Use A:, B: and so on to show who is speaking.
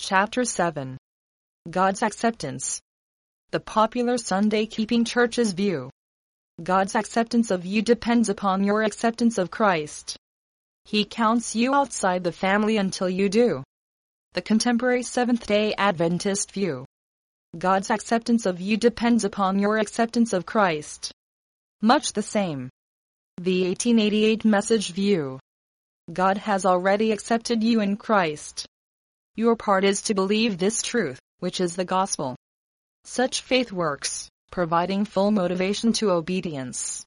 A: Chapter 7. God's Acceptance. The popular Sunday-keeping church's view. God's acceptance of you depends upon your acceptance of Christ. He counts you outside the family until you do. The contemporary Seventh-day Adventist view. God's acceptance of you depends upon your acceptance of Christ. Much the same. The 1888 Message view. God has already accepted you in Christ. Your part is to believe this truth, which is the gospel. Such faith works, providing full motivation to obedience.